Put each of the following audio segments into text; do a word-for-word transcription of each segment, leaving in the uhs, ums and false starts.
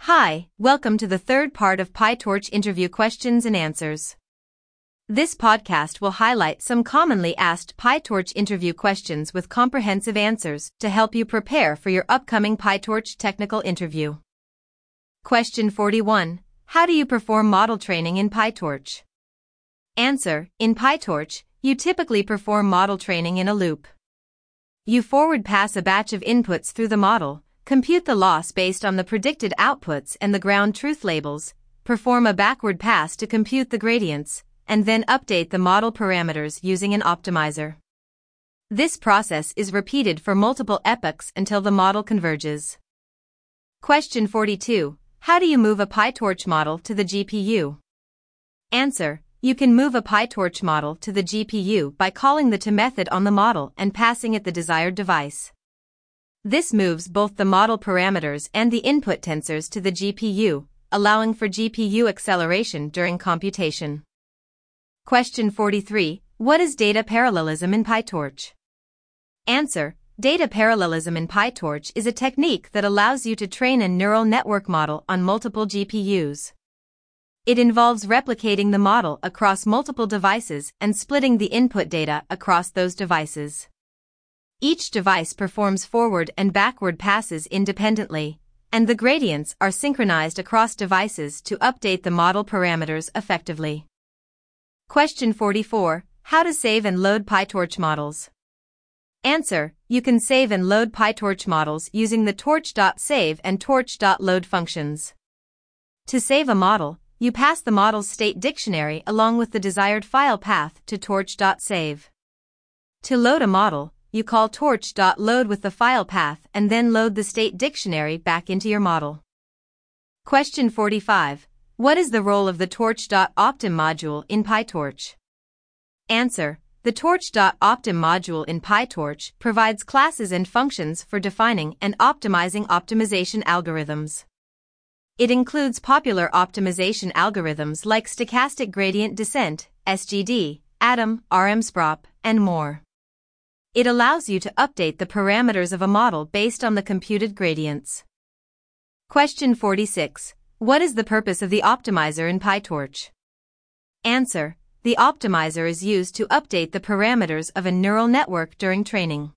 Hi, welcome to the third part of PyTorch interview questions and answers. This podcast will highlight some commonly asked PyTorch interview questions with comprehensive answers to help you prepare for your upcoming PyTorch technical interview. Question forty-one. How do you perform model training in PyTorch? Answer. In PyTorch, you typically perform model training in a loop. You forward pass a batch of inputs through the model, compute the loss based on the predicted outputs and the ground truth labels, perform a backward pass to compute the gradients, and then update the model parameters using an optimizer. This process is repeated for multiple epochs until the model converges. Question forty-two. How do you move a PyTorch model to the G P U? Answer. You can move a PyTorch model to the G P U by calling the to method on the model and passing it the desired device. This moves both the model parameters and the input tensors to the G P U, allowing for G P U acceleration during computation. Question forty-three. What is data parallelism in PyTorch? Answer. Data parallelism in PyTorch is a technique that allows you to train a neural network model on multiple G P Us. It involves replicating the model across multiple devices and splitting the input data across those devices. Each device performs forward and backward passes independently, and the gradients are synchronized across devices to update the model parameters effectively. Question forty-four. How to save and load PyTorch models? Answer. You can save and load PyTorch models using the torch.save and torch.load functions. To save a model, you pass the model's state dictionary along with the desired file path to torch.save. To load a model, you call torch.load with the file path and then load the state dictionary back into your model. Question forty-five. What is the role of the torch.optim module in PyTorch? Answer. The torch.optim module in PyTorch provides classes and functions for defining and optimizing optimization algorithms. It includes popular optimization algorithms like stochastic gradient descent, S G D, Atom, rmsprop, and more. It allows you to update the parameters of a model based on the computed gradients. Question forty-six. What is the purpose of the optimizer in PyTorch? Answer. The optimizer is used to update the parameters of a neural network during training.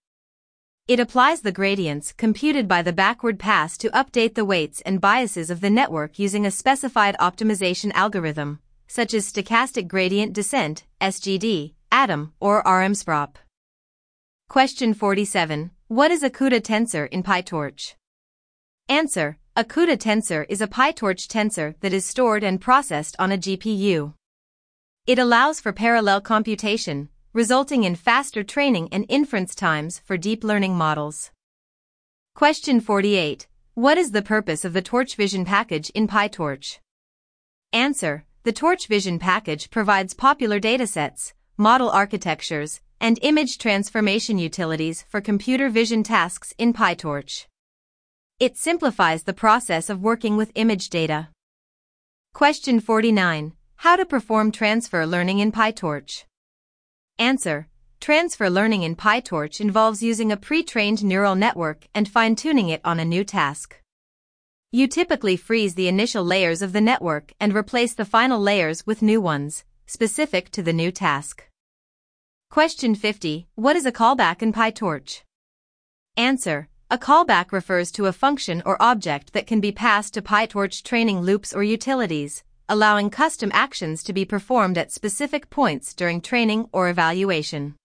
It applies the gradients computed by the backward pass to update the weights and biases of the network using a specified optimization algorithm, such as stochastic gradient descent, S G D, Atom, or rmsprop. Question forty-seven. What is a CUDA tensor in PyTorch? Answer. A CUDA tensor is a PyTorch tensor that is stored and processed on a G P U. It allows for parallel computation, resulting in faster training and inference times for deep learning models. Question forty-eight. What is the purpose of the TorchVision package in PyTorch? Answer. The TorchVision package provides popular datasets, model architectures, and image transformation utilities for computer vision tasks in PyTorch. It simplifies the process of working with image data. Question forty-nine. How to perform transfer learning in PyTorch? Answer. Transfer learning in PyTorch involves using a pre-trained neural network and fine-tuning it on a new task. You typically freeze the initial layers of the network and replace the final layers with new ones, specific to the new task. Question fifty. What is a callback in PyTorch? Answer. A callback refers to a function or object that can be passed to PyTorch training loops or utilities, allowing custom actions to be performed at specific points during training or evaluation.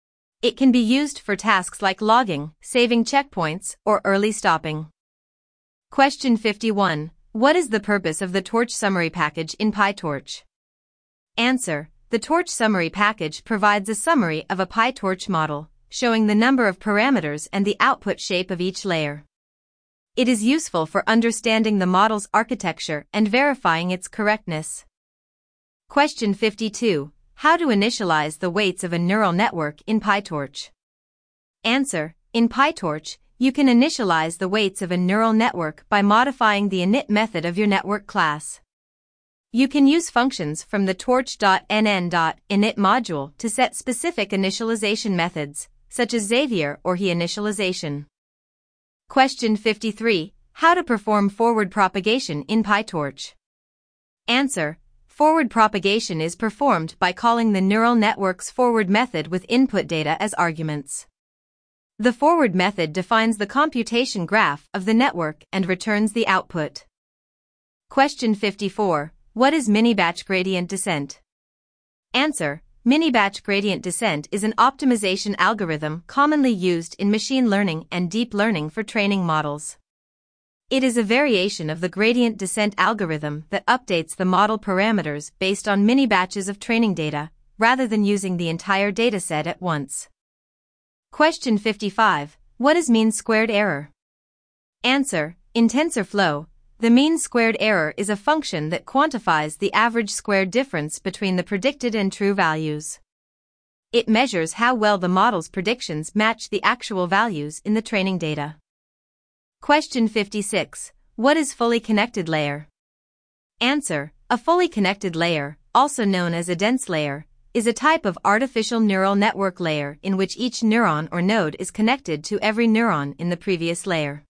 It can be used for tasks like logging, saving checkpoints, or early stopping. Question fifty-one. What is the purpose of the torch summary package in PyTorch? Answer. The torch summary package provides a summary of a PyTorch model, showing the number of parameters and the output shape of each layer. It is useful for understanding the model's architecture and verifying its correctness. Question fifty-two. How to initialize the weights of a neural network in PyTorch? Answer. In PyTorch, you can initialize the weights of a neural network by modifying the init method of your network class. You can use functions from the torch.nn.init module to set specific initialization methods, such as Xavier or He initialization. Question fifty-three. How to perform forward propagation in PyTorch. Answer. Forward propagation is performed by calling the neural network's forward method with input data as arguments. The forward method defines the computation graph of the network and returns the output. Question fifty-four. What is mini-batch gradient descent? Answer. Mini-batch gradient descent is an optimization algorithm commonly used in machine learning and deep learning for training models. It is a variation of the gradient descent algorithm that updates the model parameters based on mini-batches of training data, rather than using the entire dataset at once. Question fifty-five. What is mean squared error? Answer. In TensorFlow, the mean squared error is a function that quantifies the average squared difference between the predicted and true values. It measures how well the model's predictions match the actual values in the training data. Question fifty-six. What is fully connected layer? Answer. A fully connected layer, also known as a dense layer, is a type of artificial neural network layer in which each neuron or node is connected to every neuron in the previous layer.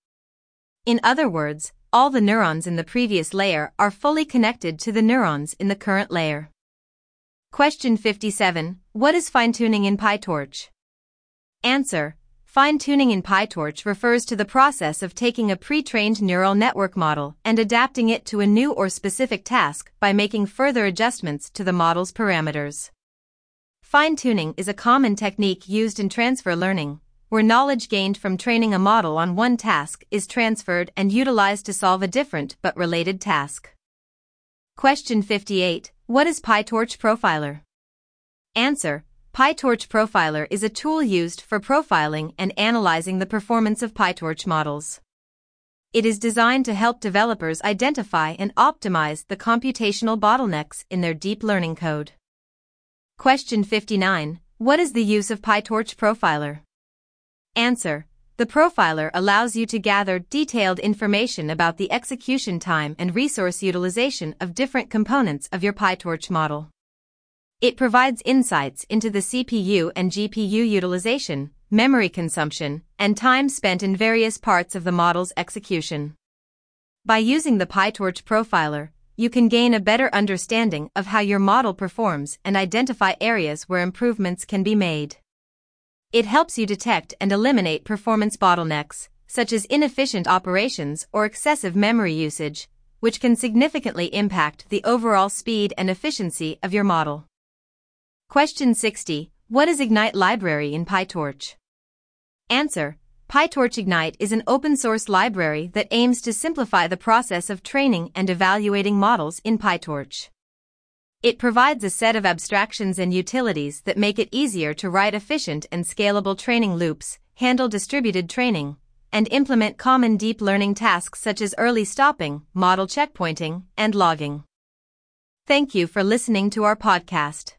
In other words, all the neurons in the previous layer are fully connected to the neurons in the current layer. Question fifty-seven. What is fine-tuning in PyTorch? Answer. Fine-tuning in PyTorch refers to the process of taking a pre-trained neural network model and adapting it to a new or specific task by making further adjustments to the model's parameters. Fine-tuning is a common technique used in transfer learning, where knowledge gained from training a model on one task is transferred and utilized to solve a different but related task. Question fifty-eight. What is PyTorch Profiler? Answer. PyTorch Profiler is a tool used for profiling and analyzing the performance of PyTorch models. It is designed to help developers identify and optimize the computational bottlenecks in their deep learning code. Question fifty-nine. What is the use of PyTorch Profiler? Answer. The profiler allows you to gather detailed information about the execution time and resource utilization of different components of your PyTorch model. It provides insights into the C P U and G P U utilization, memory consumption, and time spent in various parts of the model's execution. By using the PyTorch Profiler, you can gain a better understanding of how your model performs and identify areas where improvements can be made. It helps you detect and eliminate performance bottlenecks, such as inefficient operations or excessive memory usage, which can significantly impact the overall speed and efficiency of your model. Question sixty. What is Ignite library in PyTorch? Answer. PyTorch Ignite is an open-source library that aims to simplify the process of training and evaluating models in PyTorch. It provides a set of abstractions and utilities that make it easier to write efficient and scalable training loops, handle distributed training, and implement common deep learning tasks such as early stopping, model checkpointing, and logging. Thank you for listening to our podcast.